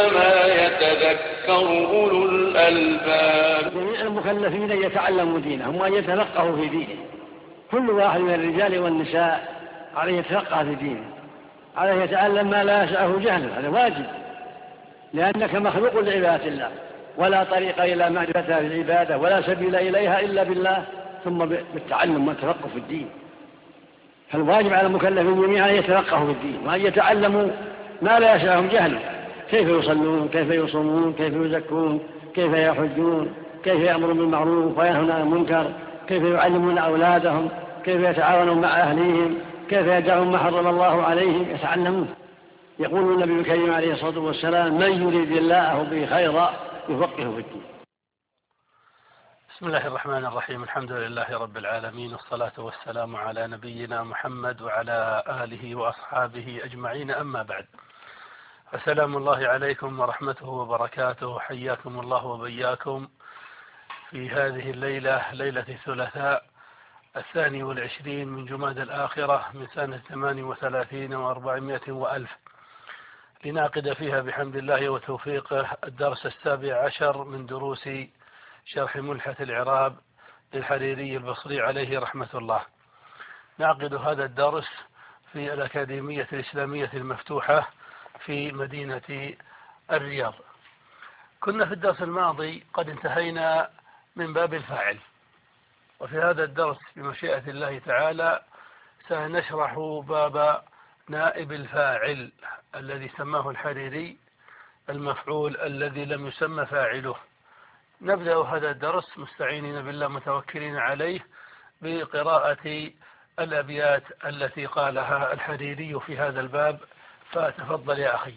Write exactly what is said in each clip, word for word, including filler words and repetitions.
إنما يتذكر أولو الألباب. جميع المكلفين يتعلموا دينهم وأن يتفقهوا في دينه. كل واحد من الرجال والنساء عليه يتفقه في دينه، عليه يتعلم ما لا يسعه جهله، هذا واجب، لأنك مخلوق لعبادة الله، ولا طريق إلى معرفتها في العبادة ولا سبيل إليها إلا بالله ثم بالتعلم والتفقه في الدين. فالواجب على المكلفين جميعا أن يتفقهوا في الدين وأن يتعلموا ما لا يسعهم جهله، كيف يصلون، كيف يصومون، كيف يزكون، كيف يحجون، كيف يأمرون بالمعروف وينهون عن المنكر، كيف يعلمون أولادهم، كيف يتعاونون مع أهليهم، كيف يدعون ما حرم الله عليهم، يتعلمون. يقول النبي الكريم عليه الصلاة والسلام: من يريد الله به خيرا يفقهه في الدين. بسم الله الرحمن الرحيم. الحمد لله رب العالمين، والصلاة والسلام على نبينا محمد وعلى آله وأصحابه أجمعين، أما بعد. السلام الله عليكم ورحمته وبركاته. حياكم الله وبياكم في هذه الليلة، ليلة الثلاثاء الثاني والعشرين من جماد الآخرة من سنة ثمان وثلاثين وأربعمائة وألف، لنعقد فيها بحمد الله وتوفيقه الدرس السابع عشر من دروس شرح ملحة الإعراب للحريري البصري عليه رحمة الله. نعقد هذا الدرس في الأكاديمية الإسلامية المفتوحة في مدينة الرياض. كنا في الدرس الماضي قد انتهينا من باب الفاعل، وفي هذا الدرس بمشيئة الله تعالى سنشرح باب نائب الفاعل الذي سماه الحريري المفعول الذي لم يسمى فاعله. نبدأ هذا الدرس مستعينين بالله متوكلين عليه بقراءة الأبيات التي قالها الحريري في هذا الباب، فتفضل يا أخي.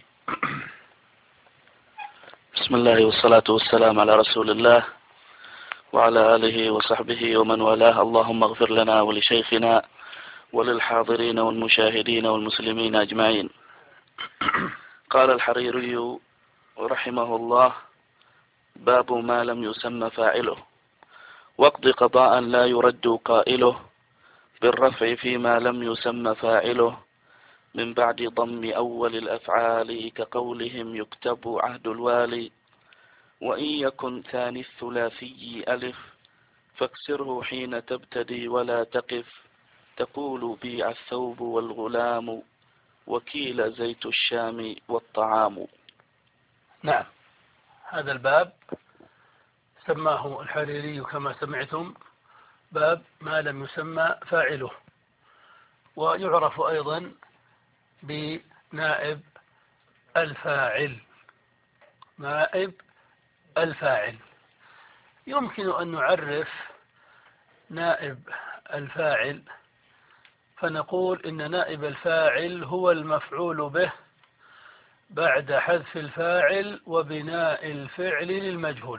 بسم الله والصلاة والسلام على رسول الله وعلى آله وصحبه ومن والاه. اللهم اغفر لنا ولشيخنا وللحاضرين والمشاهدين والمسلمين أجمعين. قال الحريري رحمه الله: باب ما لم يسمى فاعله، واقض قضاء لا يرد قائله، بالرفع فيما لم يسمى فاعله، من بعد ضم أول الأفعال كقولهم يكتب عهد الوالي، وإن يكن ثاني الثلاثي ألف فاكسره حين تبتدي ولا تقف، تقول بيع الثوب والغلام وكيل زيت الشام والطعام. نعم، هذا الباب سماه الحريري كما سمعتم باب ما لم يسمى فاعله، ويعرف أيضا بنائب الفاعل. نائب الفاعل يمكن أن نعرف نائب الفاعل فنقول إن نائب الفاعل هو المفعول به بعد حذف الفاعل وبناء الفعل للمجهول.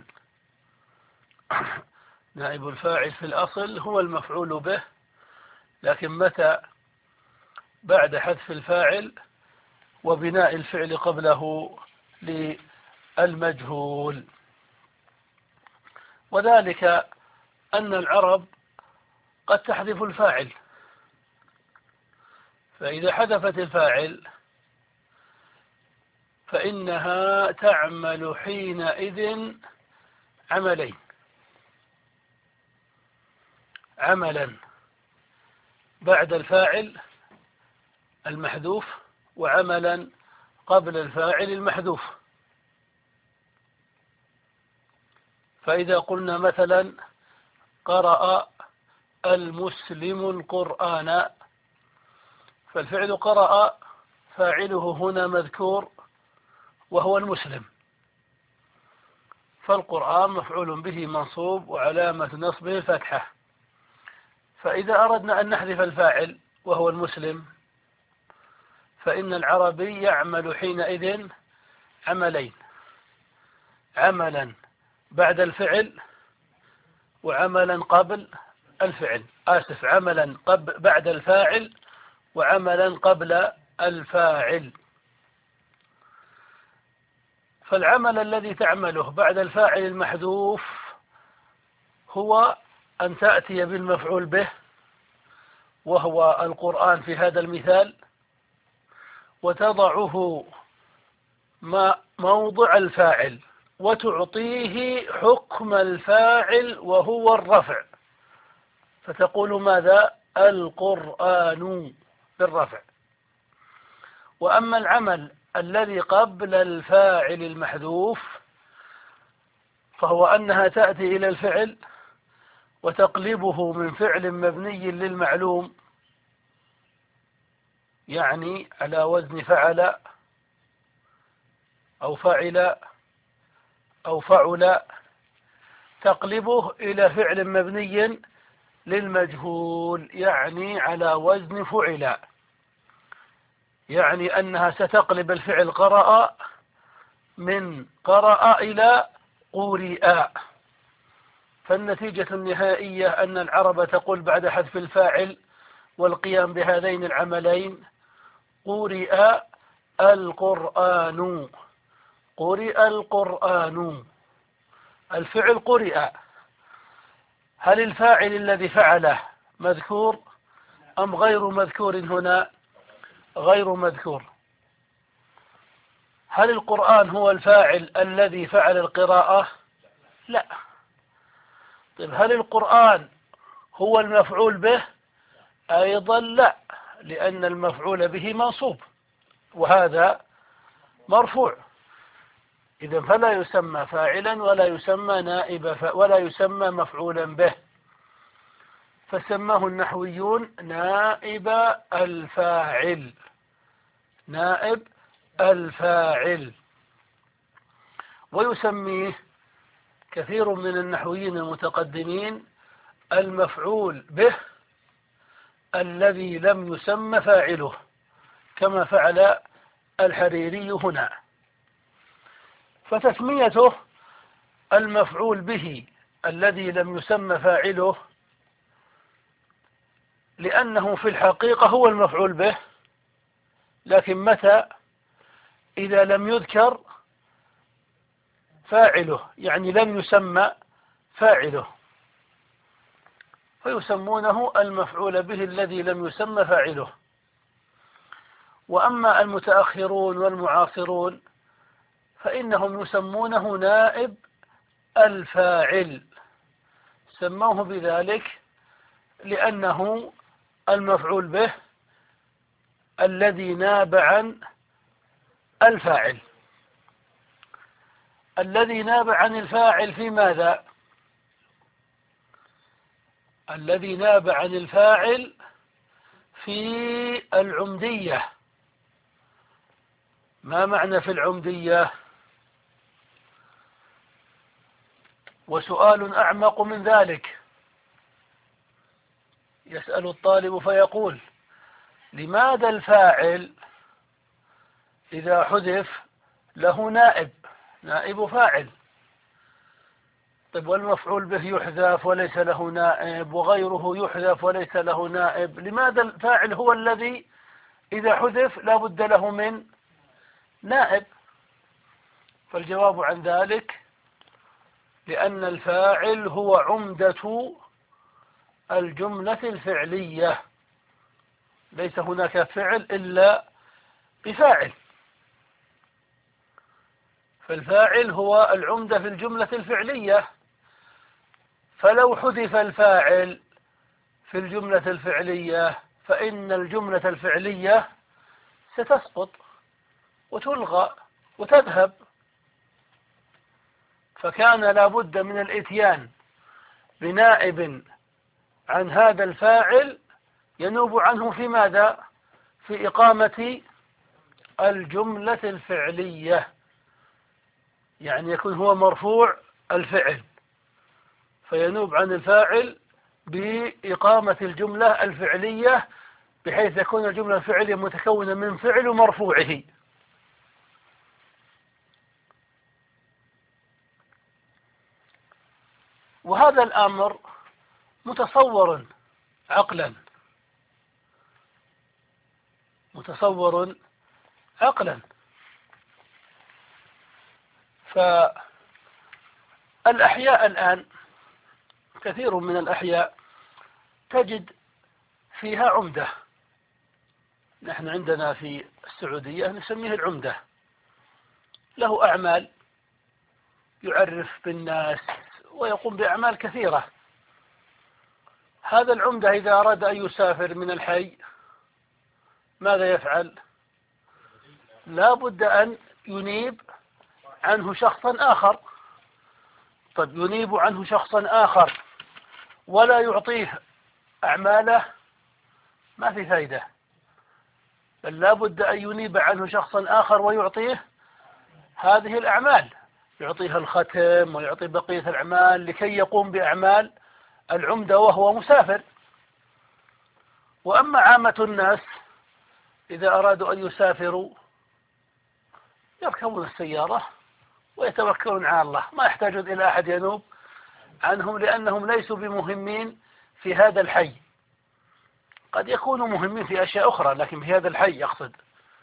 نائب الفاعل في الأصل هو المفعول به، لكن متى بعد حذف الفاعل وبناء الفعل قبله للمجهول. وذلك أن العرب قد تحذف الفاعل، فإذا حذفت الفاعل فإنها تعمل حينئذ عملين: عملا بعد الفاعل المحذوف وعملا قبل الفاعل المحذوف. فإذا قلنا مثلا قرأ المسلم القرآن، فالفعل قرأ فاعله هنا مذكور وهو المسلم، فالقرآن مفعول به منصوب وعلامة نصبه الفتحة. فإذا أردنا أن نحذف الفاعل وهو المسلم فإن العربي يعمل حينئذ عملين: عملا بعد الفعل وعملا قبل الفعل آسف عملا قبل بعد الفاعل وعملا قبل الفاعل. فالعمل الذي تعمله بعد الفاعل المحذوف هو أن تأتي بالمفعول به وهو القرآن في هذا المثال، وتضعه ما موضع الفاعل وتعطيه حكم الفاعل وهو الرفع، فتقول ماذا؟ القرآن بالرفع. وأما العمل الذي قبل الفاعل المحذوف فهو أنها تأتي إلى الفعل وتقلبه من فعل مبني للمعلوم، يعني على وزن فعل أو فعل أو فعل، تقلبه إلى فعل مبني للمجهول، يعني على وزن فعل، يعني أنها ستقلب الفعل قرأ من قرأ إلى قرئ. فالنتيجة النهائية أن العرب تقول بعد حذف الفاعل والقيام بهذين العملين: قرئ القرآن، قرئ القرآن. الفعل قرئ، هل الفاعل الذي فعله مذكور أم غير مذكور هنا؟ غير مذكور. هل القرآن هو الفاعل الذي فعل القراءة؟ لا. طيب هل القرآن هو المفعول به؟ أيضا لا، لأن المفعول به منصوب وهذا مرفوع، إذا فلا يسمى فاعلا ولا يسمى نائب ولا يسمى مفعولا به، فسماه النحويون نائب الفاعل، نائب الفاعل. ويسميه كثير من النحويين المتقدمين المفعول به الذي لم يسمى فاعله، كما فعل الحريري هنا. فتسميته المفعول به الذي لم يسمى فاعله لأنه في الحقيقة هو المفعول به، لكن متى؟ إذا لم يذكر فاعله، يعني لم يسمى فاعله، فيسمونه المفعول به الذي لم يسمى فاعله. وأما المتأخرون والمعاصرون فإنهم يسمونه نائب الفاعل، سموه بذلك لأنه المفعول به الذي ناب عن الفاعل. الذي ناب عن الفاعل في ماذا؟ الذي ناب عن الفاعل في العمدية. ما معنى في العمدية؟ وسؤال أعمق من ذلك، يسأل الطالب فيقول: لماذا الفاعل إذا حذف له نائب، نائب فاعل؟ طيب والمفعول به يحذف وليس له نائب، وغيره يحذف وليس له نائب، لماذا الفاعل هو الذي إذا حذف لا بد له من نائب؟ فالجواب عن ذلك: لأن الفاعل هو عمدة الجملة الفعلية، ليس هناك فعل إلا بفاعل، فالفاعل هو العمدة في الجملة الفعلية. فلو حذف الفاعل في الجملة الفعلية فإن الجملة الفعلية ستسقط وتلغى وتذهب، فكان لا بد من الإتيان بنائب عن هذا الفاعل ينوب عنه في ماذا؟ في إقامة الجملة الفعلية، يعني يكون هو مرفوع الفعل فينوب عن الفاعل بإقامة الجملة الفعلية، بحيث يكون الجملة الفعلية متكونة من فعل مرفوعه. وهذا الأمر متصور عقلا، متصور عقلا. فالأحياء الآن كثير من الأحياء تجد فيها عمدة، نحن عندنا في السعودية نسميه العمدة، له أعمال يعرف بالناس ويقوم بأعمال كثيرة. هذا العمدة إذا أراد أن يسافر من الحي ماذا يفعل؟ لا بد أن ينيب عنه شخصا آخر. طيب ينيب عنه شخصا آخر ولا يعطيه أعماله، ما في فائدة، بل لا بد أن ينيب عنه شخصا آخر ويعطيه هذه الأعمال، يعطيه الختم ويعطي بقية الأعمال لكي يقوم بأعمال العمدة وهو مسافر. وأما عامة الناس إذا أرادوا أن يسافروا يركبون السيارة ويتوكلون على الله، ما يحتاجون إلى أحد ينوب عنهم، لأنهم ليسوا بمهمين في هذا الحي. قد يكونوا مهمين في أشياء أخرى لكن في هذا الحي يقصد.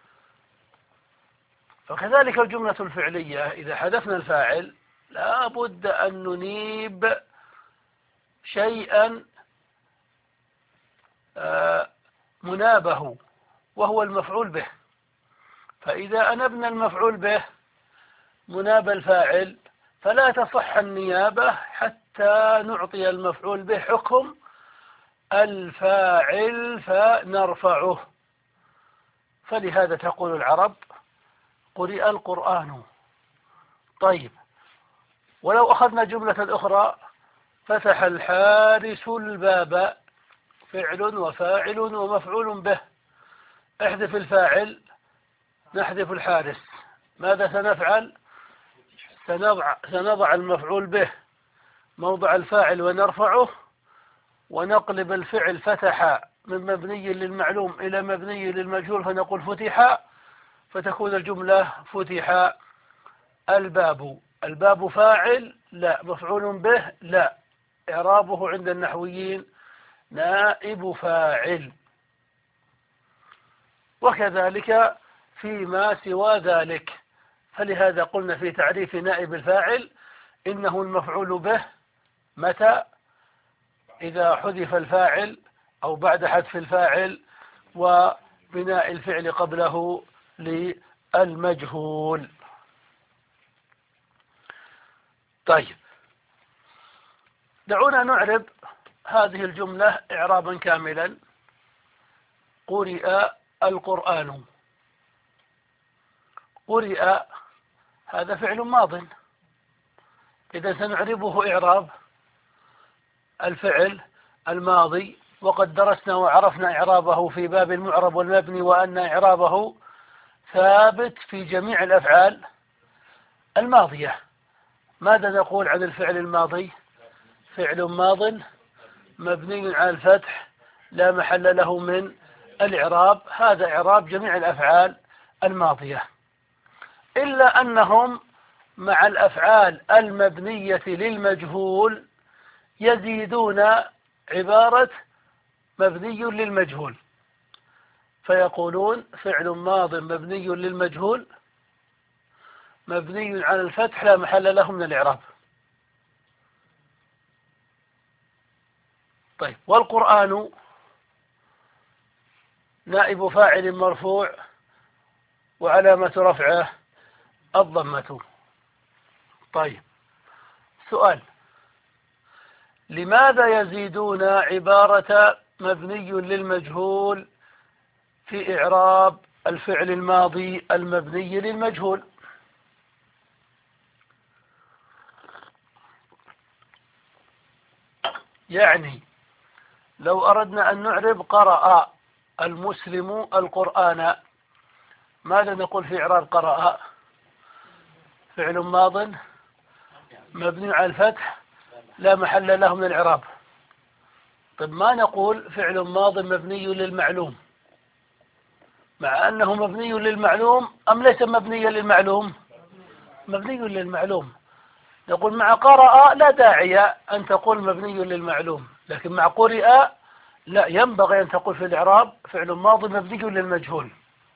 فكذلك الجملة الفعلية إذا حذفنا الفاعل لا بد أن ننيب شيئا منابه وهو المفعول به. فإذا أنبنا المفعول به مناب الفاعل فلا تصح النيابة حتى نعطي المفعول به حكم الفاعل فنرفعه. فلهذا تقول العرب قرئ القرآن. طيب ولو أخذنا جملة أخرى فتح الحارس الباب، فعل وفاعل ومفعول به، احذف الفاعل نحذف الحارس، ماذا سنفعل؟ سنضع, سنضع المفعول به موضع الفاعل ونرفعه، ونقلب الفعل فتح من مبني للمعلوم إلى مبني للمجهول فنقول فتح، فتكون الجملة فتح الباب. الباب فاعل؟ لا. مفعول به؟ لا. إعرابه عند النحويين نائب فاعل. وكذلك فيما سوى ذلك. فلهذا قلنا في تعريف نائب الفاعل إنه المفعول به متى؟ إذا حذف الفاعل أو بعد حذف الفاعل وبناء الفعل قبله للمجهول. طيب دعونا نعرب هذه الجملة إعرابا كاملا. قرئ القرآن. قرئ هذا فعل ماض، إذا سنعربه إعراب الفعل الماضي، وقد درسنا وعرفنا إعرابه في باب المعرب والمبني، وأن إعرابه ثابت في جميع الأفعال الماضية. ماذا نقول عن الفعل الماضي؟ فعل ماض مبني على الفتح لا محل له من الإعراب. هذا إعراب جميع الأفعال الماضية، إلا أنهم مع الأفعال المبنية للمجهول يزيدون عبارة مبني للمجهول، فيقولون فعل ماض مبني للمجهول مبني على الفتح لا محل له من الإعراب. طيب والقرآن نائب فاعل مرفوع وعلامة رفعه الضمة. طيب سؤال: لماذا يزيدون عبارة مبني للمجهول في إعراب الفعل الماضي المبني للمجهول؟ يعني لو أردنا أن نعرب قرأ المسلم القرآن، ماذا نقول في إعراب قرأ؟ فعل ماض مبني على الفتح لا محل له من الإعراب. طيب ما نقول فعل ماض مبني للمعلوم، مع أنه مبني للمعلوم أم ليس مبنيا للمعلوم؟ مبني للمعلوم. نقول مع قرأ لا داعي أن تقول مبني للمعلوم، لكن مع قرئ لا، ينبغي أن تقول في الإعراب فعل ماضي مبني للمجهول.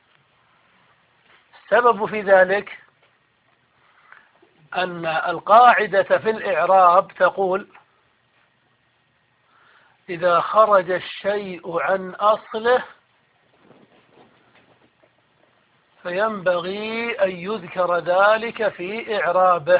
السبب في ذلك أن القاعدة في الإعراب تقول: إذا خرج الشيء عن أصله فينبغي أن يذكر ذلك في إعرابه.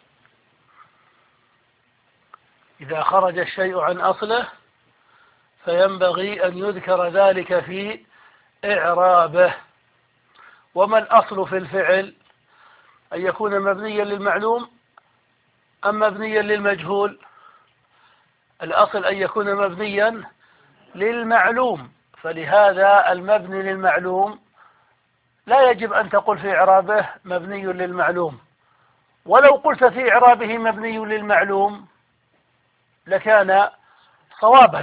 إذا خرج الشيء عن أصله فينبغي أن يذكر ذلك في إعرابه. وما الأصل في الفعل؟ أن يكون مبنيا للمعلوم أم مبنيا للمجهول؟ الأصل أن يكون مبنيا للمعلوم، فلهذا المبني للمعلوم لا يجب أن تقول في إعرابه مبني للمعلوم، ولو قلت في إعرابه مبني للمعلوم لكان صوابا،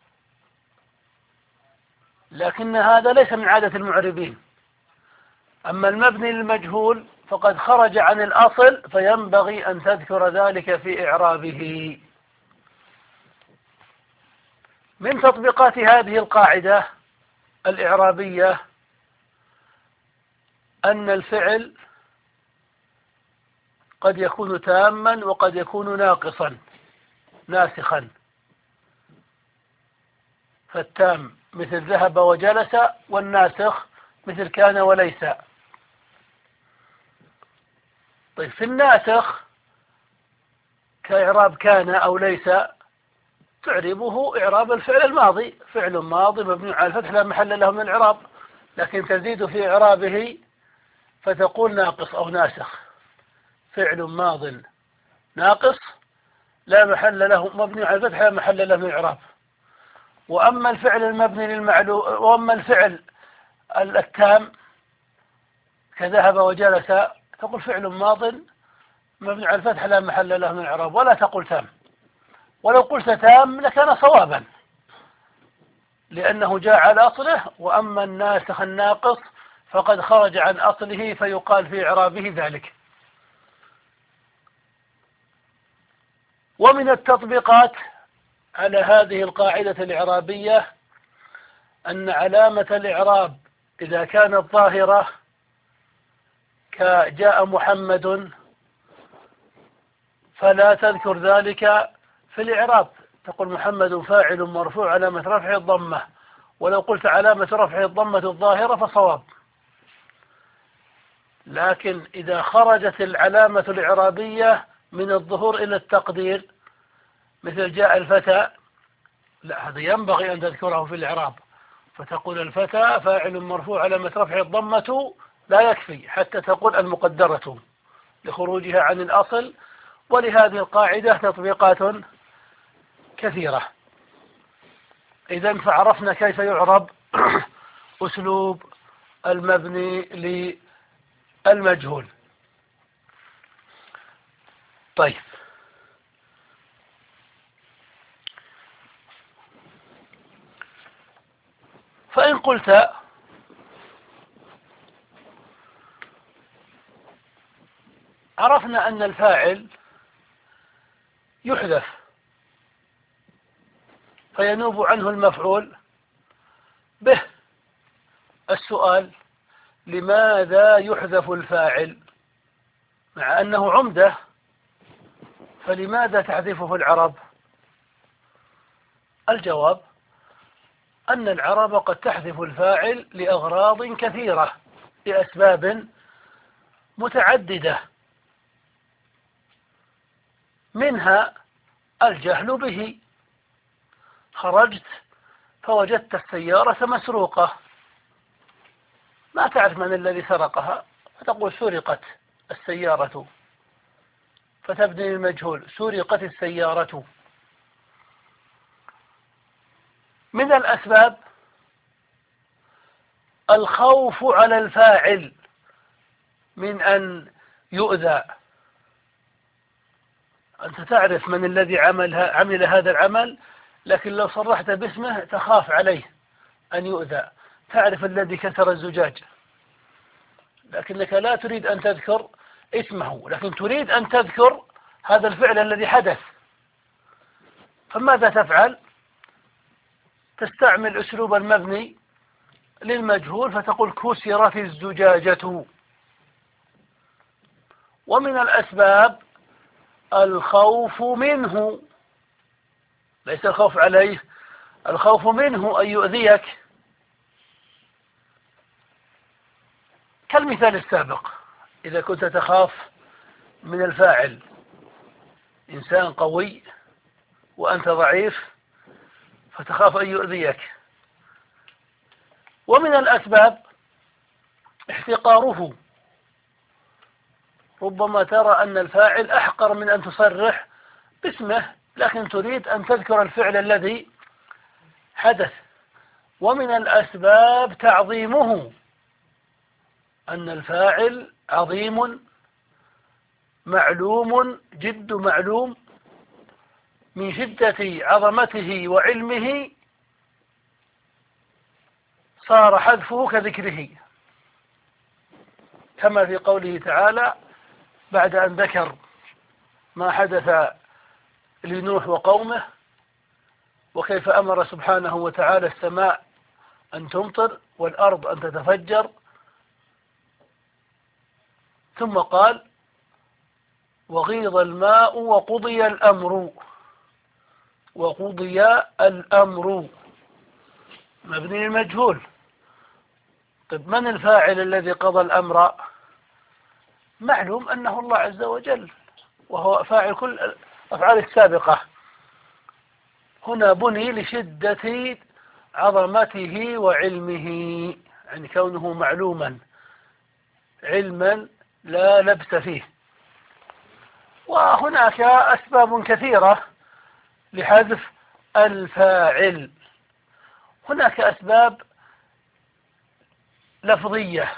لكن هذا ليس من عادة المعربين. أما المبني للمجهول فقد خرج عن الأصل، فينبغي أن تذكر ذلك في إعرابه. من تطبيقات هذه القاعدة الإعرابية أن الفعل قد يكون تاما وقد يكون ناقصا ناسخا. فالتام مثل ذهب وجلس، والناسخ مثل كان وليس. طيب في الناسخ كإعراب كان أو ليس تعربه إعراب الفعل الماضي، فعل ماضي مبني على الفتح لا محل له من الإعراب، لكن تزيد في إعرابه فتقول ناقص أو ناسخ. فعل ماض ناقص لا محل له، مبني على الفتح لا محل له من الإعراب. وأما الفعل المبني للمعلوم، وأما الفعل التام كذهب وجلس تقول فعل ماض مبني على الفتح لا محل له من الإعراب، ولا تقول تام. ولو قلت تام لكان صوابا لأنه جاء على أصله. وأما الناسخ الناقص فقد خرج عن أصله فيقال في إعرابه ذلك. ومن التطبيقات على هذه القاعدة الإعرابية أن علامة الإعراب إذا كانت ظاهرة كجاء محمد فلا تذكر ذلك في الإعراب، تقول محمد فاعل مرفوع علامة رفعه الضمة، ولو قلت علامة رفعه الضمة الظاهرة فصواب. لكن إذا خرجت العلامة الإعرابية من الظهور إلى التقدير مثل جاء الفتى، لا، هذا ينبغي أن تذكره في الإعراب، فتقول الفتى فاعل مرفوع علامة رفعه الضمة، لا يكفي حتى تقول المقدرة لخروجها عن الأصل. ولهذه القاعدة تطبيقات كثيرة. إذن فعرفنا كيف يعرب أسلوب المبني للمجهول. طيب، فإن قلت عرفنا أن الفاعل يحذف فينوب عنه المفعول به، السؤال لماذا يحذف الفاعل مع أنه عمدة؟ فلماذا تحذفه العرب؟ الجواب أن العرب قد تحذف الفاعل لأغراض كثيرة لأسباب متعددة، منها الجهل به. خرجت فوجدت السيارة مسروقة، ما تعرف من الذي سرقها، فتقول سرقت السيارة، فتبني المجهول سرقت السيارة. من الأسباب الخوف على الفاعل من أن يؤذى. أنت تعرف من الذي عمل, عمل هذا العمل، لكن لو صرحت باسمه تخاف عليه أن يؤذى. تعرف الذي كسر الزجاج، لكنك لا تريد أن تذكر اسمه، لكن تريد أن تذكر هذا الفعل الذي حدث. فماذا تفعل؟ تستعمل أسلوب المبني للمجهول فتقول كسرت الزجاجة. ومن الأسباب الخوف منه، ليس الخوف عليه، الخوف منه أن يؤذيك. كالمثال السابق، إذا كنت تخاف من الفاعل إنسان قوي وأنت ضعيف فتخاف أن يؤذيك، ومن الأسباب احتقاره، ربما ترى أن الفاعل أحقر من أن تصرح باسمه، لكن تريد أن تذكر الفعل الذي حدث. ومن الأسباب تعظيمه، أن الفاعل عظيم معلوم جد معلوم، من شدة عظمته وعلمه صار حذفه كذكره، كما في قوله تعالى بعد أن ذكر ما حدث لنوح وقومه، وكيف أمر سبحانه وتعالى السماء أن تمطر والأرض أن تتفجر، ثم قال وغيض الماء وقضي الأمر، وقضي الأمر مبني المجهول. طيب من الفاعل الذي قضى الأمر؟ معلوم أنه الله عز وجل، وهو فاعل كل الأفعال السابقة. هنا بني لشدة عظمته وعلمه، يعني كونه معلوما علما لا لبس فيه. وهناك أسباب كثيرة لحذف الفاعل. هناك أسباب لفظية،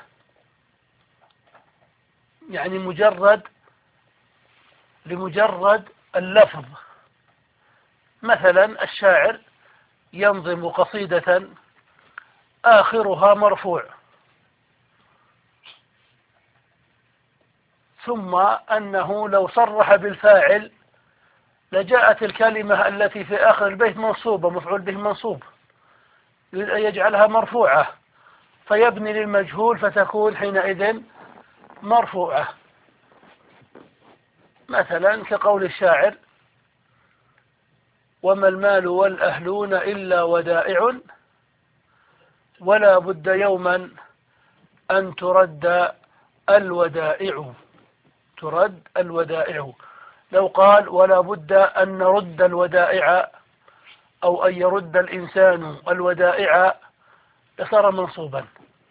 يعني مجرد لمجرد اللفظ. مثلا الشاعر ينظم قصيدة آخرها مرفوع، ثم أنه لو صرح بالفاعل لجاءت الكلمة التي في آخر البيت منصوبة، مفعول به منصوب، يريد أن يجعلها مرفوعة فيبني للمجهول فتكون حينئذ مرفوعة. مثلا كقول الشاعر وما المال والأهلون إلا ودائع ولا بد يوما أن ترد الودائع. ترد الودائع، لو قال ولا بد أن نرد الودائع أو أن يرد الإنسان الودائع لصار منصوبا،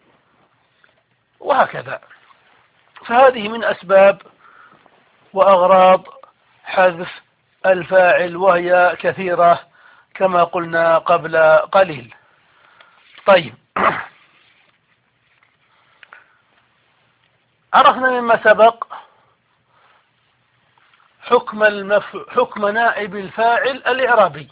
وهكذا. فهذه من أسباب وأغراض حذف الفاعل، وهي كثيرة كما قلنا قبل قليل. طيب، عرفنا مما سبق حكم المف... حكم نائب الفاعل الإعرابي.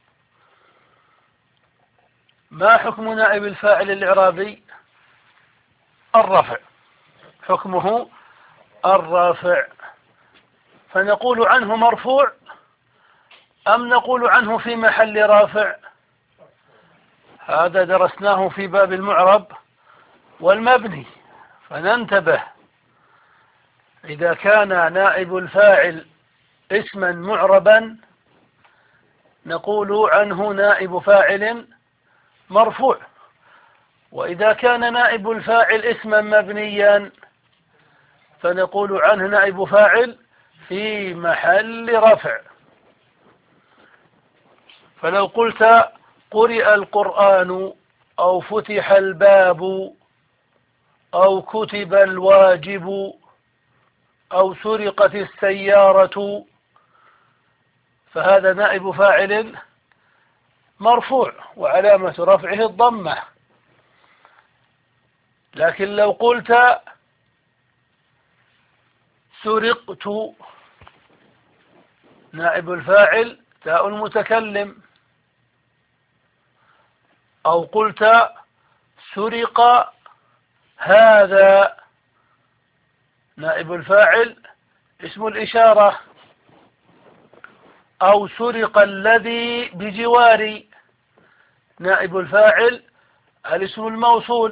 ما حكم نائب الفاعل الإعرابي؟ الرفع، حكمه الرفع. فنقول عنه مرفوع أم نقول عنه في محل رافع؟ هذا درسناه في باب المعرب والمبني، فننتبه. إذا كان نائب الفاعل اسما معربا نقول عنه نائب فاعل مرفوع، وإذا كان نائب الفاعل اسما مبنيا فنقول عنه نائب فاعل في محل رفع. فلو قلت قرئ القرآن أو فتح الباب أو كتب الواجب أو سرقت السيارة فهذا نائب فاعل مرفوع وعلامة رفعه الضمة. لكن لو قلت سرقت، نائب الفاعل تاء المتكلم. أو قلت سرق هذا، نائب الفاعل اسم الإشارة. أو سرق الذي بجواري، نائب الفاعل الاسم الموصول.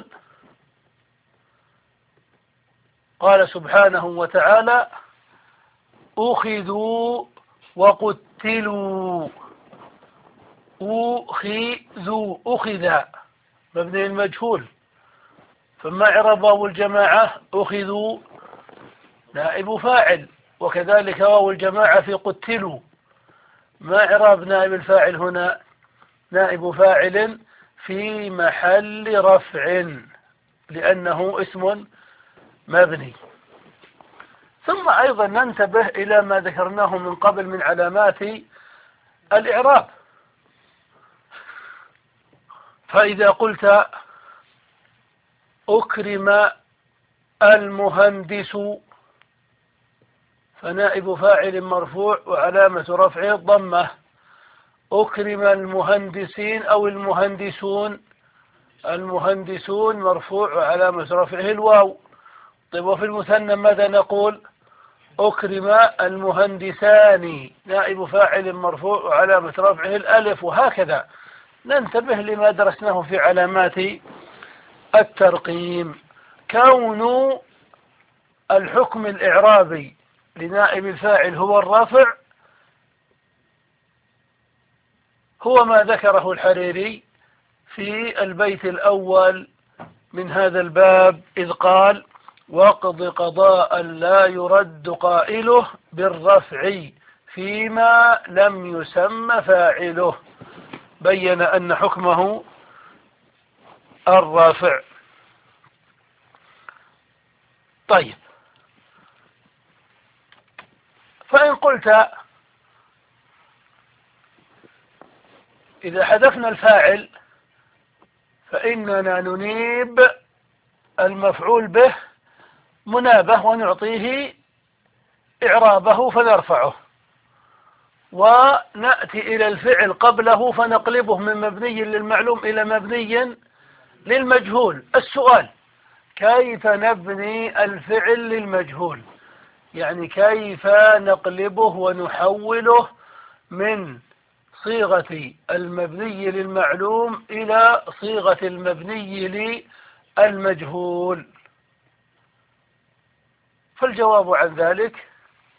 قال سبحانه وتعالى أخذوا وقتلوا. أخذوا، أخذ مبني المجهول، فما إعراب واو الجماعة؟ أخذوا نائب فاعل، وكذلك واو الجماعة في قتلوا. ما إعراب نائب الفاعل هنا؟ نائب فاعل في محل رفع لأنه اسم مبني. ثم أيضا ننتبه إلى ما ذكرناه من قبل من علامات الإعراب. فإذا قلت أكرم المهندس فنائب فاعل مرفوع وعلامة رفعه الضمة. أكرم المهندسين أو المهندسون، المهندسون مرفوع وعلامة رفعه الواو. طيب وفي المثنى ماذا نقول؟ أكرم المهندسان نائب فاعل مرفوع وعلامة رفعه الألف، وهكذا. ننتبه لما درسناه في علامات الترقيم. كون الحكم الإعرابي لنائب الفاعل هو الرفع هو ما ذكره الحريري في البيت الأول من هذا الباب، إذ قال: واقض قضاء لا يرد قائله بالرفع فيما لم يسم فاعله. بين أن حكمه الرافع. طيب، فإن قلت إذا حذفنا الفاعل فإننا ننيب المفعول به منابه ونعطيه إعرابه فنرفعه، ونأتي إلى الفعل قبله فنقلبه من مبني للمعلوم إلى مبني للمجهول. السؤال: كيف نبني الفعل للمجهول؟ يعني كيف نقلبه ونحوله من صيغة المبني للمعلوم إلى صيغة المبني للمجهول؟ فالجواب عن ذلك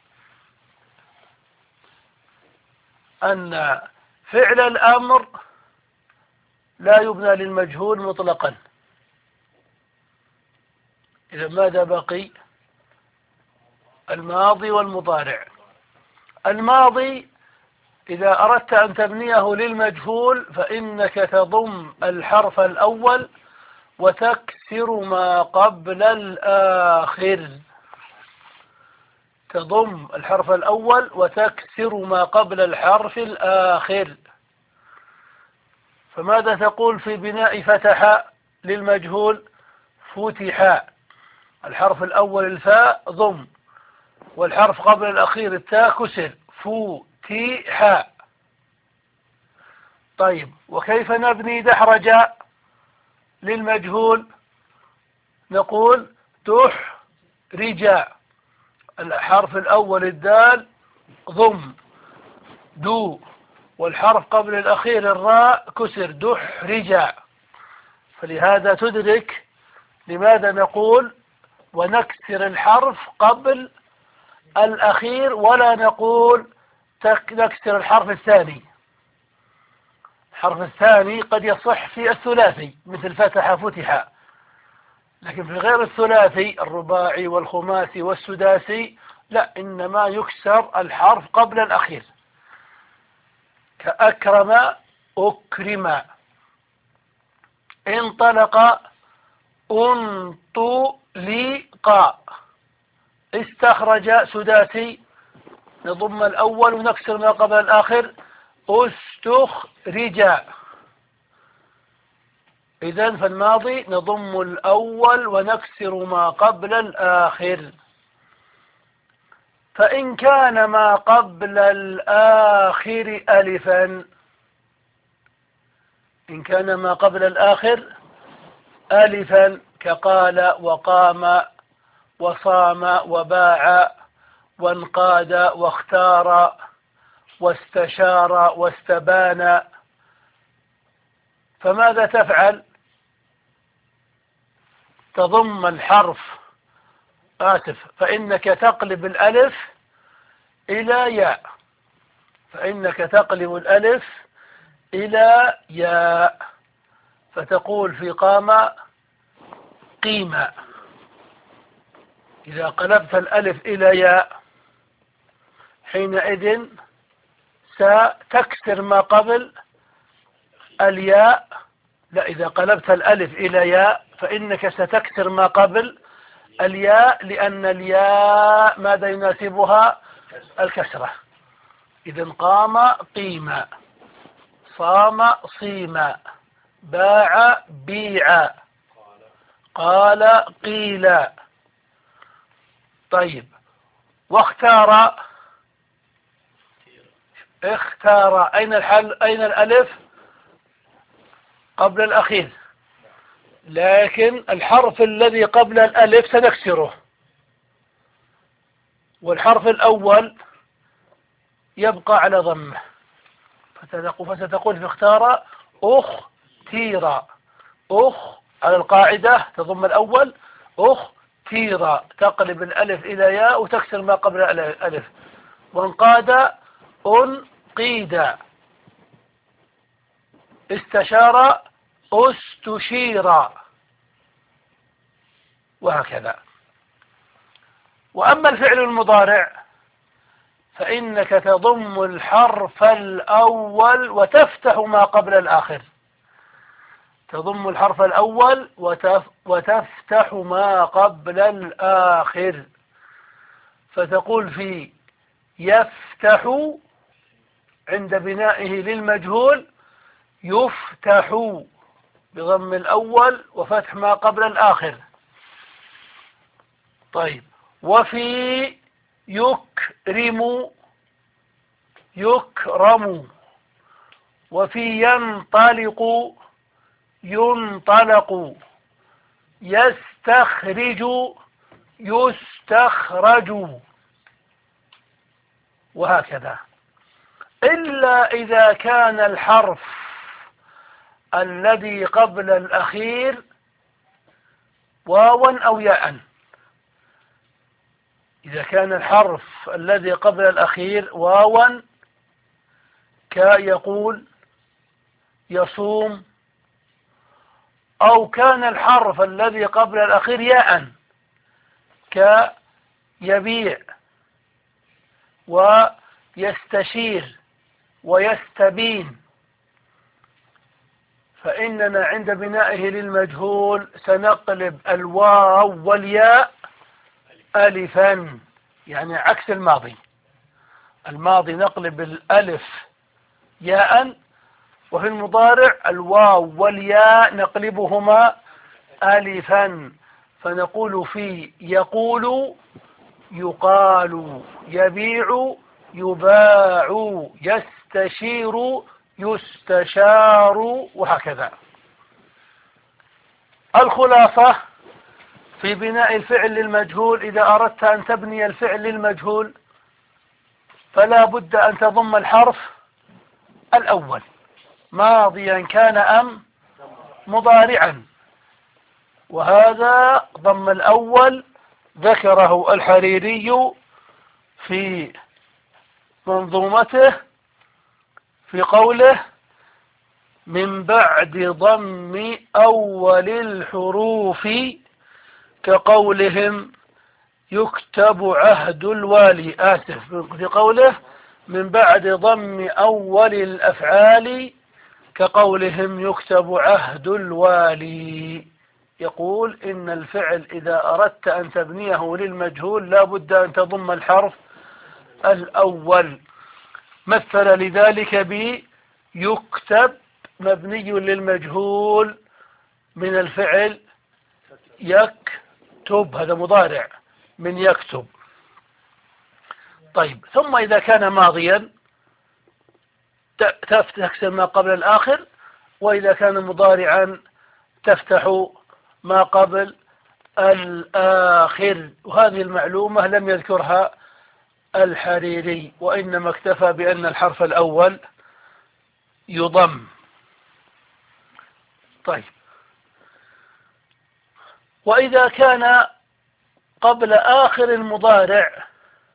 أن فعل الأمر لا يبنى للمجهول مطلقا. إذا ماذا بقي؟ الماضي والمضارع. الماضي إذا أردت أن تبنيه للمجهول فإنك تضم الحرف الأول وتكسر ما قبل الآخر. تضم الحرف الأول وتكسر ما قبل الحرف الآخر. فماذا تقول في بناء فتح للمجهول؟ فتح، الحرف الأول الفاء ضم، والحرف قبل الأخير التاء كسر، فتح. طيب، وكيف نبني دحرج للمجهول؟ نقول دحرج، الحرف الأول الدال ضم دو، والحرف قبل الأخير الراء كسر، دحرج. فلهذا تدرك لماذا نقول ونكسر الحرف قبل الأخير ولا نقول نكسر الحرف الثاني. الحرف الثاني قد يصح في الثلاثي مثل فتح فتح، لكن في غير الثلاثي الرباعي والخماسي والسداسي لا، إنما يكسر الحرف قبل الأخير. كأكرم أكرم، انطلق انطلق، استخرج سداسي نضم الأول ونكسر ما قبل الآخر، استخرج. إذن فالماضي نضم الأول ونكسر ما قبل الآخر. فإن كان ما قبل الآخر ألفا، إن كان ما قبل الآخر ألفا كقال وقام وصام وباع وانقاد واختار واستشار واستبان، فماذا تفعل؟ تضم الحرف آسف فإنك تقلب الألف إلى ياء، فإنك تقلب الألف إلى ياء، فتقول في قام قيمة. إذا قلبت الألف إلى ياء حينئذ ستكسر ما قبل الياء. لا، إذا قلبت الألف إلى ياء فإنك ستكسر ما قبل الياء، لأن الياء ماذا يناسبها؟ الكسرة. إذن قام قيمة، صام صيما، باع بيعا، قال قيلا. طيب، واختار اختار أين الحل؟ أين الألف؟ قبل الأخير، لكن الحرف الذي قبل الألف سنكسره، والحرف الأول يبقى على ضمه، فستقول في اختار اختيرا. أخ على القاعدة تضم الأول، اختيرا تقلب الألف إلى ياء وتكسر ما قبل الألف. وانقاد انقيد، استشار استشير، وهكذا. وأما الفعل المضارع فإنك تضم الحرف الأول وتفتح ما قبل الآخر. تضم الحرف الأول وتف وتفتح ما قبل الآخر، فتقول في يفتح عند بنائه للمجهول يفتح بضم الأول وفتح ما قبل الآخر. طيب، وفي يكرم يكرم، وفي ينطلق ينطلق، يستخرج يستخرج، وهكذا. إلا إذا كان الحرف الذي قبل الأخير واوا أو ياء. إذا كان الحرف الذي قبل الأخير واوا كيقول يصوم، أو كان الحرف الذي قبل الأخير ياء كيبيع ويستشير ويستبين، فإننا عند بنائه للمجهول سنقلب الواو والياء ألفا، يعني عكس الماضي. الماضي نقلب الألف ياء، وفي المضارع الواو والياء نقلبهما ألفا، فنقول في يقول يقال، يبيع يباع، يستشير يستشار، وهكذا. الخلاصة في بناء الفعل للمجهول: إذا أردت أن تبني الفعل للمجهول فلا بد أن تضم الحرف الأول، ماضيا كان أم مضارعا، وهذا ضم الأول ذكره الحريري في منظومته في قوله: من بعد ضم أول الحروف كقولهم يكتب عهد الوالي. آسف، في قوله من بعد ضم أول الأفعال كقولهم يكتب عهد الوالي. يقول إن الفعل إذا أردت أن تبنيه للمجهول لا بد أن تضم الحرف الأول. مثل لذلك بيكتب مبني للمجهول من الفعل يكتب، هذا مضارع من يكتب. طيب، ثم إذا كان ماضيا تفتح ما قبل الآخر، وإذا كان مضارعا تفتح ما قبل الآخر. وهذه المعلومة لم يذكرها الحريري، وإنما اكتفى بأن الحرف الأول يضم. طيب، وإذا كان قبل آخر المضارع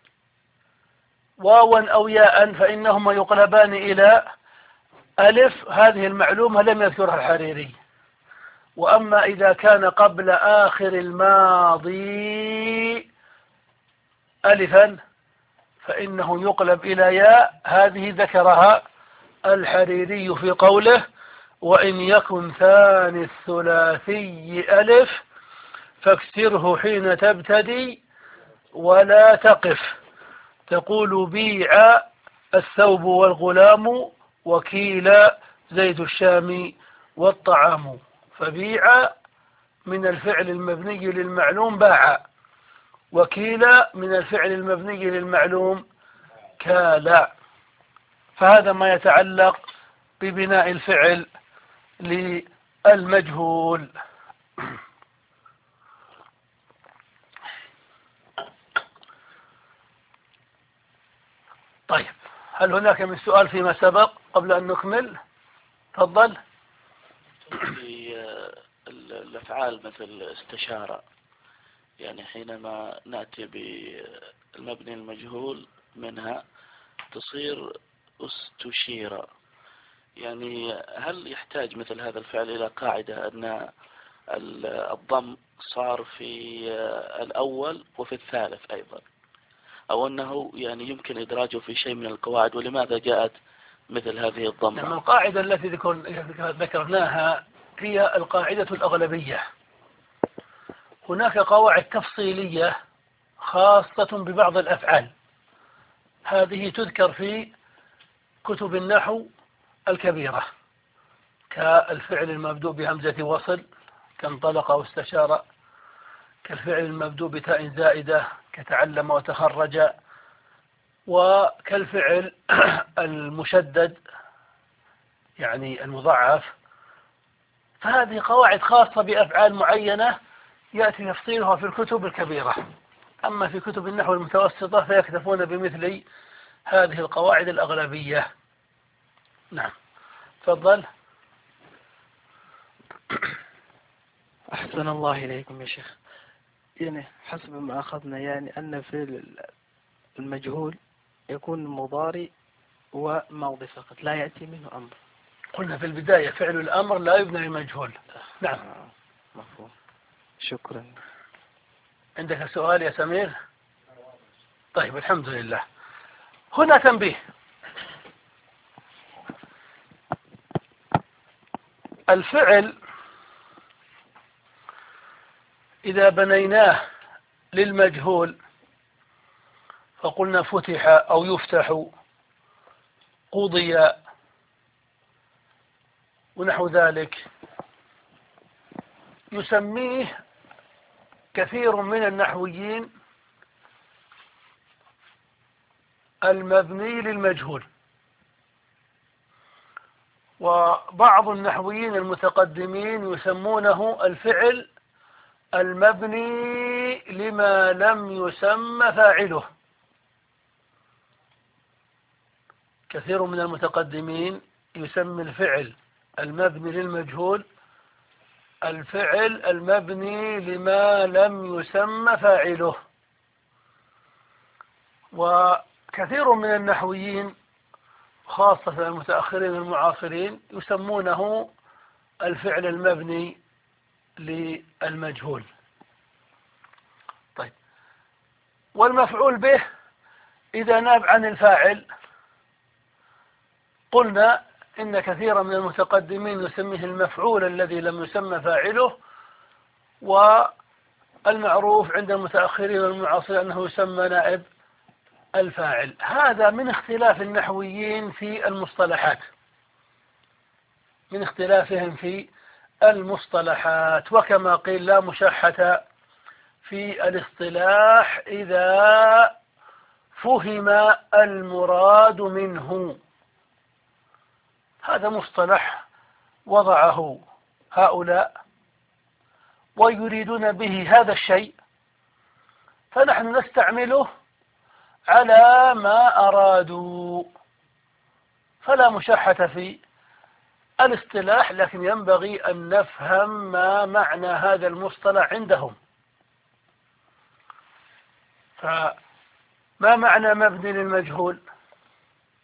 واوا أو ياء فإنهما يقلبان إلى ألف. هذه المعلومة لم يذكرها الحريري، وأما إذا كان قبل آخر الماضي ألفا فإنه يقلب إلى ياء. هذه ذكرها الحريري في قوله: وإن يكن ثاني الثلاثي ألف فاكسره حين تبتدي ولا تقف. تقول: بيع الثوب والغلام وكيل زيت الشام والطعام. فبيع من الفعل المبني للمعلوم باع، وكيل من الفعل المبني للمعلوم كالا. فهذا ما يتعلق ببناء الفعل للمجهول. طيب، هل هناك من سؤال فيما سبق قبل أن نكمل؟ تفضل. في الأفعال مثل استشارة، يعني حينما نأتي بالمبني المجهول منها تصير استشير، يعني هل يحتاج مثل هذا الفعل إلى قاعدة أن الضم صار في الأول وفي الثالث أيضا، أو أنه يعني يمكن إدراجه في شيء من القواعد، ولماذا جاءت مثل هذه الضمة؟ نعم، القاعدة التي ذكرناها هي القاعدة الأغلبية. هناك قواعد تفصيلية خاصة ببعض الأفعال، هذه تذكر في كتب النحو الكبيرة، كالفعل المبدوء بهمزة وصل كانطلق واستشار، كالفعل المبدوء بتاء زائدة كتعلم وتخرج، وكالفعل المشدد يعني المضاعف. فهذه قواعد خاصة بأفعال معينة يأتي تفصيلها في الكتب الكبيرة، أما في كتب النحو المتوسطة فيكتفون بمثل هذه القواعد الأغلبية. نعم، تفضل. أحسن الله إليكم يا شيخ. يعني حسب ما أخذنا يعني أن في المجهول يكون مضارع وماضي فقط، لا يأتي منه أمر. قلنا في البداية فعل الأمر لا يبنى لمجهول. نعم، مفهوم. شكرا. عندك سؤال يا سمير؟ طيب، الحمد لله. هنا تنبيه: الفعل إذا بنيناه للمجهول فقلنا فتح أو يفتح، قضي ونحو ذلك، يسميه كثير من النحويين المبني للمجهول، وبعض النحويين المتقدمين يسمونه الفعل المبني لما لم يسمى فاعله. كثير من المتقدمين يسمي الفعل المبني للمجهول الفعل المبني لما لم يسمى فاعله، وكثير من النحويين خاصة المتأخرين المعاصرين يسمونه الفعل المبني للمجهول. طيب، والمفعول به إذا ناب عن الفاعل قلنا إن كثيرا من المتقدمين يسميه المفعول الذي لم يسمى فاعله، والمعروف عند المتأخرين والمعاصرين أنه يسمى نائب الفاعل. هذا من اختلاف النحويين في المصطلحات، من اختلافهم في المصطلحات. وكما قيل: لا مشاحة في الاصطلاح إذا فهم المراد منه. هذا مصطلح وضعه هؤلاء ويريدون به هذا الشيء، فنحن نستعمله على ما أرادوا، فلا مشاحة في الاصطلاح، لكن ينبغي أن نفهم ما معنى هذا المصطلح عندهم. فما معنى مبني للمجهول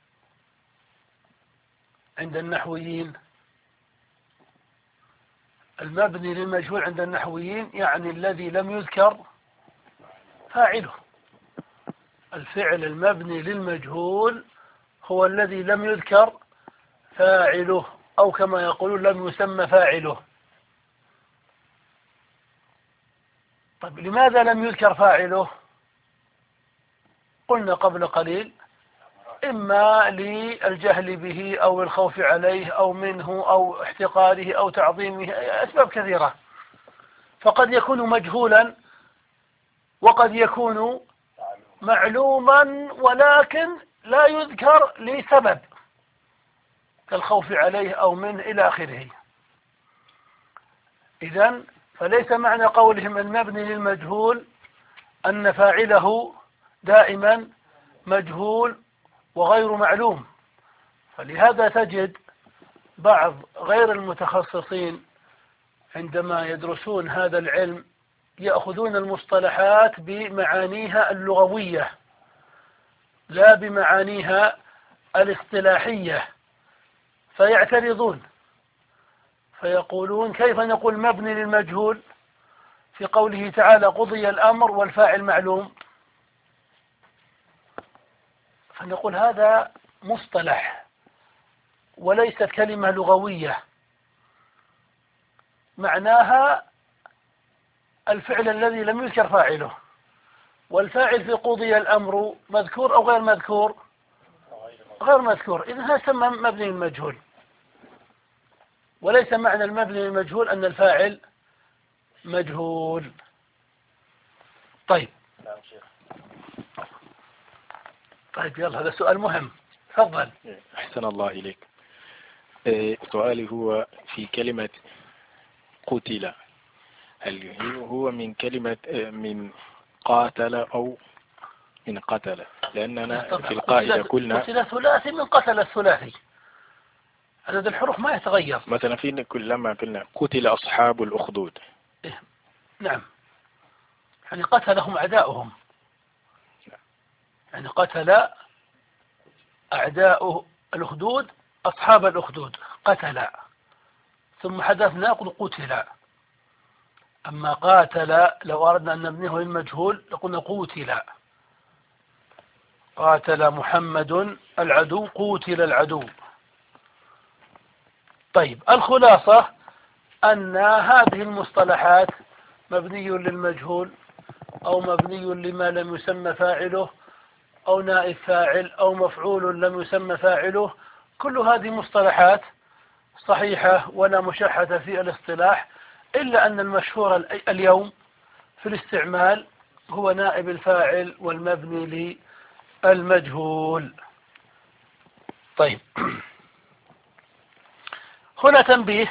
عند النحويين؟ المبني للمجهول عند النحويين يعني الذي لم يذكر فاعله. الفعل المبني للمجهول هو الذي لم يذكر فاعله، أو كما يقولون لم يسمى فاعله. طيب لماذا لم يذكر فاعله؟ قلنا قبل قليل إما للجهل به أو الخوف عليه أو منه أو احتقاره أو تعظيمه، أسباب كثيرة. فقد يكون مجهولا وقد يكون معلوما ولكن لا يذكر لسبب كالخوف عليه أو منه إلى آخره. إذن فليس معنى قولهم المبني للمجهول أن فاعله دائما مجهول وغير معلوم. فلهذا تجد بعض غير المتخصصين عندما يدرسون هذا العلم يأخذون المصطلحات بمعانيها اللغوية لا بمعانيها الاصطلاحية، فيعترضون فيقولون كيف نقول مبني للمجهول في قوله تعالى قضي الأمر والفاعل معلوم؟ فنقول هذا مصطلح وليست كلمة لغوية، معناها الفعل الذي لم يذكر فاعله. والفاعل في قضي الأمر مذكور أو غير مذكور؟ غير مذكور. إذن هذا يسمى مبني للمجهول، وليس معنى المبني للمجهول أن الفاعل مجهول. طيب طيب يلا هذا سؤال مهم، تفضل. أحسن الله إليك. سؤالي هو في كلمة قتل، هل هو من كلمة من قاتل أو من قتل؟ لأننا في القاعدة قلنا قتل ثلاثي من قتل الثلاثي، عدد الحروف ما يتغير. مثلا في كلما قلنا قتل أصحاب الأخدود. إيه؟ نعم، يعني قتلهم أعداؤهم، يعني قتل أعداء الأخدود أصحاب الأخدود قتل، ثم حدثنا قل قتل. أما قاتل لو أردنا أن نبنيه للمجهول لقلنا قوتل، قاتل محمد العدو قوتل العدو. طيب الخلاصة أن هذه المصطلحات مبني للمجهول أو مبني لما لم يسمى فاعله أو نائب فاعل أو مفعول لم يسمى فاعله، كل هذه مصطلحات صحيحة ولا مشحة في الاصطلاح، إلا أن المشهور اليوم في الاستعمال هو نائب الفاعل والمبني للمجهول. طيب هنا تنبيه،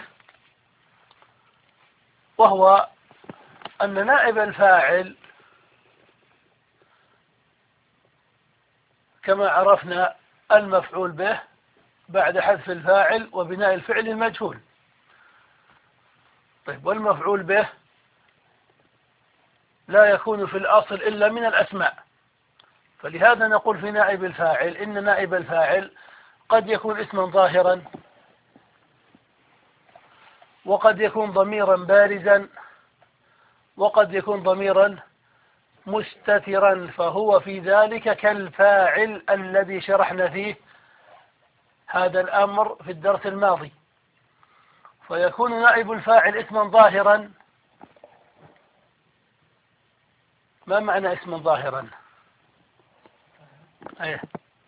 وهو أن نائب الفاعل كما عرفنا المفعول به بعد حذف الفاعل وبناء الفعل المجهول. طيب والمفعول به لا يكون في الأصل إلا من الأسماء، فلهذا نقول في نائب الفاعل إن نائب الفاعل قد يكون اسما ظاهرا وقد يكون ضميرا بارزا وقد يكون ضميرا مستترا، فهو في ذلك كالفاعل الذي شرحنا فيه هذا الأمر في الدرس الماضي. فيكون نائب الفاعل اسما ظاهرا. ما معنى اسما ظاهرا؟ أيه.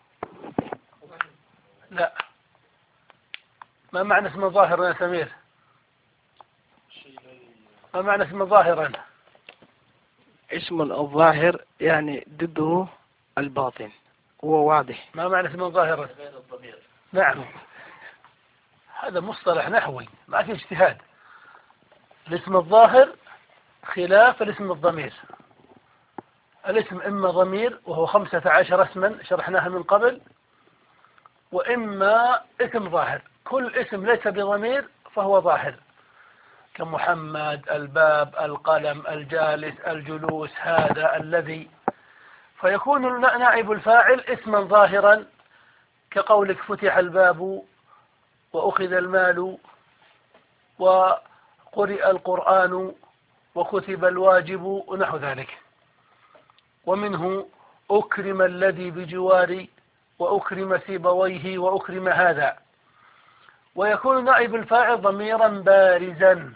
لا، ما معنى اسما ظاهرا يا سمير؟ ما معنى اسما ظاهرا؟ اسم الظاهر يعني ضده الباطن، هو واضح. ما معنى اسما ظاهرا؟ نعم، هذا مصطلح نحوي ما في اجتهاد. الاسم الظاهر خلاف الاسم الضمير. الاسم إما ضمير وهو خمسة عشر اسما شرحناها من قبل، وإما اسم ظاهر. كل اسم ليس بضمير فهو ظاهر، كمحمد، الباب، القلم، الجالس، الجلوس، هذا، الذي. فيكون نائب الفاعل اسما ظاهرا كقولك فتح الباب وأخذ المال قرئ القرآن وكتب الواجب ونحو ذلك. ومنه أكرم الذي بجواري وأكرم سيبويه وأكرم هذا. ويكون نائب الفاعل ضميرا بارزا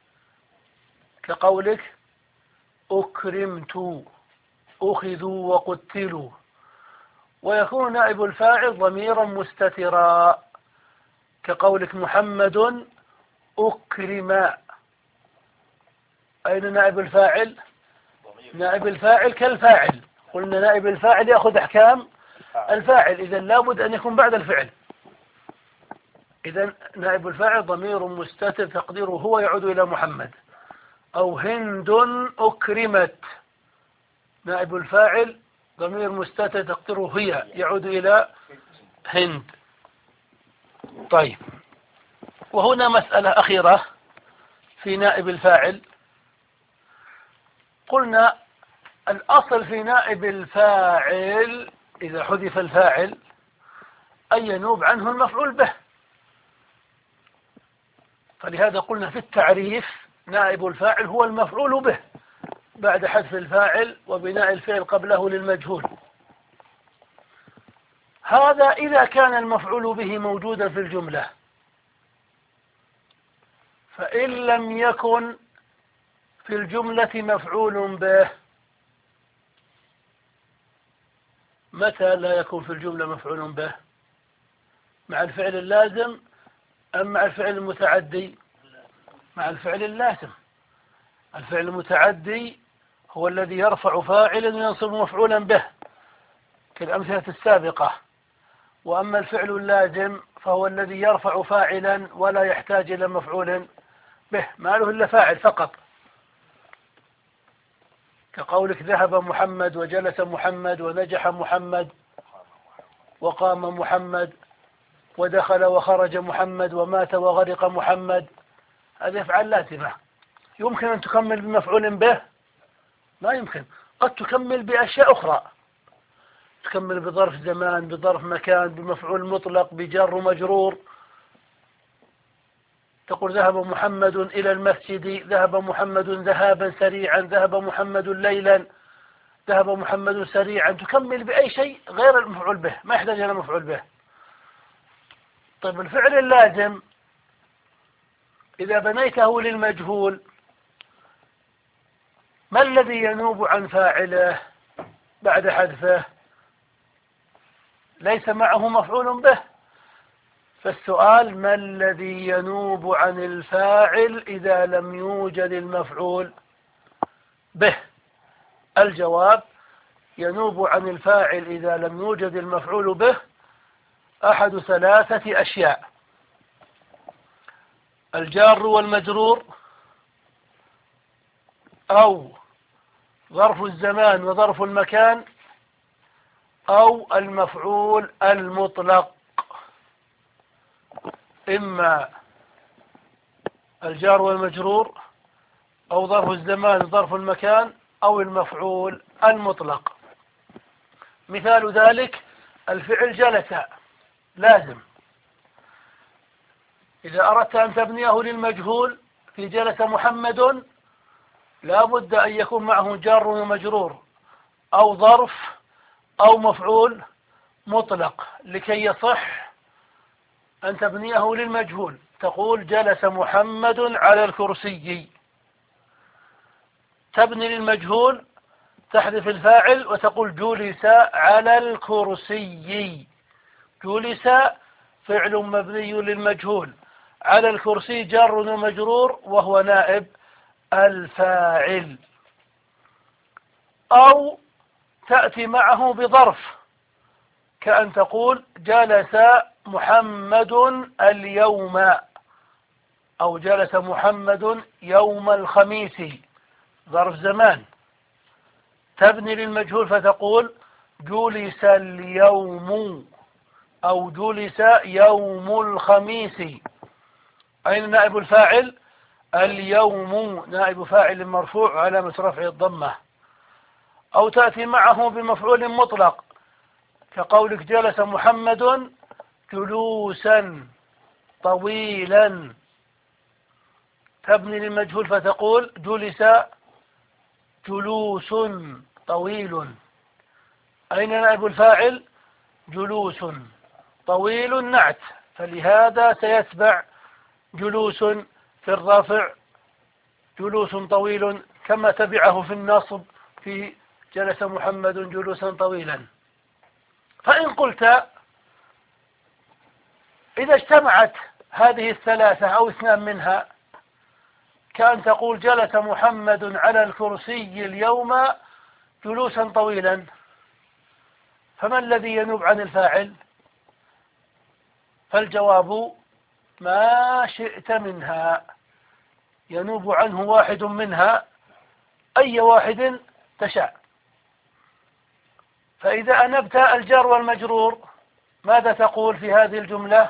كقولك أكرمت أخذوا وقتلوا. ويكون نائب الفاعل ضميرا مستترا كقولك محمد أكرم. أين نائب الفاعل؟ نائب الفاعل كالفاعل، قلنا نائب الفاعل يأخذ أحكام الفاعل، إذا لابد أن يكون بعد الفعل. إذا نائب الفاعل ضمير مستتر تقديره هو يعود إلى محمد. أو هند أكرمت، نائب الفاعل ضمير مستتر تقديره هي يعود إلى هند. طيب، وهنا مسألة أخيرة في نائب الفاعل. قلنا الأصل في نائب الفاعل إذا حذف الفاعل أن ينوب عنه المفعول به، فلهذا قلنا في التعريف نائب الفاعل هو المفعول به بعد حذف الفاعل وبناء الفعل قبله للمجهول. هذا إذا كان المفعول به موجودا في الجملة، فإن لم يكن في الجملة مفعول به، متى لا يكون في الجملة مفعول به؟ مع الفعل اللازم أم مع الفعل المتعدي؟ مع الفعل اللازم. الفعل المتعدي هو الذي يرفع فاعلا وينصب مفعولا به كالأمثلة السابقة، وأما الفعل اللازم فهو الذي يرفع فاعلا ولا يحتاج إلى مفعول به، ما له إلا فاعل فقط، كقولك ذهب محمد وجلس محمد ونجح محمد وقام محمد ودخل وخرج محمد ومات وغرق محمد. هذه أفعال لازمة. يمكن أن تكمل بمفعول به؟ ما يمكن. قد تكمل بأشياء أخرى، تكمل بظرف زمان، بظرف مكان، بمفعول مطلق، بجر ومجرور. تقول ذهب محمد إلى المسجد، ذهب محمد ذهابا سريعا، ذهب محمد ليلا، ذهب محمد سريعا. تكمل بأي شيء غير المفعول به، ما يحتاج إلى مفعول به. طيب الفعل اللازم إذا بنيته للمجهول ما الذي ينوب عن فاعله بعد حذفه؟ ليس معه مفعول به. فالسؤال ما الذي ينوب عن الفاعل إذا لم يوجد المفعول به؟ الجواب ينوب عن الفاعل إذا لم يوجد المفعول به أحد ثلاثة أشياء: الجار والمجرور، أو ظرف الزمان وظرف المكان، أو المفعول المطلق. إما الجار والمجرور أو ظرف الزمان وظرف المكان أو المفعول المطلق. مثال ذلك الفعل جلس لازم. إذا أردت أن تبنيه للمجهول في جلس محمد لا بد أن يكون معه جار ومجرور أو ظرف أو مفعول مطلق لكي يصح أن تبنيه للمجهول. تقول جلس محمد على الكرسي، تبني للمجهول تحذف الفاعل وتقول جلس على الكرسي. جلس فعل مبني للمجهول، على الكرسي جار ومجرور وهو نائب الفاعل. أو تأتي معه بظرف كأن تقول جلس محمد اليوم، أو جلس محمد يوم الخميس، ظرف زمان. تبني للمجهول فتقول جلس اليوم أو جلس يوم الخميس. أين نائب الفاعل؟ اليوم نائب فاعل مرفوع علامة رفع الضمة. أو تأتي معه بمفعول مطلق كقولك جلس محمد جلوسا طويلا، تبني للمجهول فتقول جلس جلوس طويل. أين نائب الفاعل؟ جلوس طويل نعت، فلهذا سيتبع جلوس في الرفع جلوس طويل كما تبعه في النصب في جلس محمد جلوسا طويلا. فإن قلت إذا اجتمعت هذه الثلاثة أو اثنان منها كأن تقول جلس محمد على الكرسي اليوم جلوسا طويلا، فما الذي ينوب عن الفاعل؟ فالجواب ما شئت منها، ينوب عنه واحد منها أي واحد تشاء. فإذا أنبت الجار والمجرور ماذا تقول في هذه الجملة؟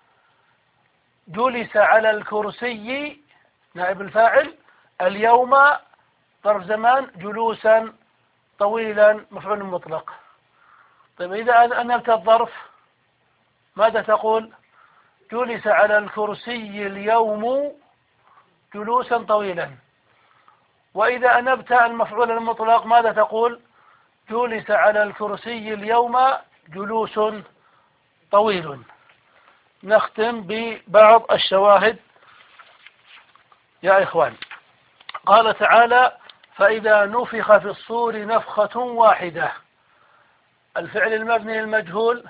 جلس على الكرسي نائب الفاعل اليوم ظرف زمان جلوسا طويلا مفعول مطلق. طيب إذا أنبت الظرف ماذا تقول؟ جلس على الكرسي اليوم جلوسا طويلا. وإذا أنبت المفعول المطلق ماذا تقول؟ جلس على الكرسي اليوم جلوس طويل. نختم ببعض الشواهد يا إخوان. قال تعالى فإذا نفخ في الصور نفخة واحدة. الفعل المبني المجهول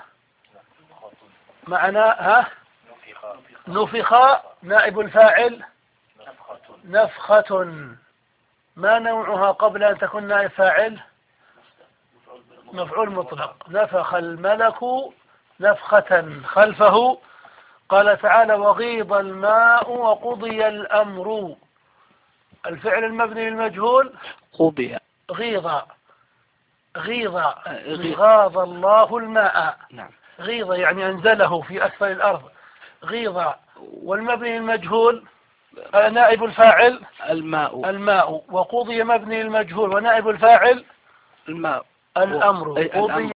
معناه ها نفخ نائب الفاعل نفخة. ما نوعها قبل أن تكون نائب فاعل؟ مفعول مطلق. نفخ الملك نفخة خلفه. قال تعالى وغيض الماء وقضي الأمر. الفعل المبني المجهول قضي غيض غيض غاض الله الماء. نعم. غيض يعني أنزله في أسفل الأرض غيض. والمبني المجهول نائب الفاعل الماء الماء. وقضي مبني المجهول ونائب الفاعل الماء الأمر. قضي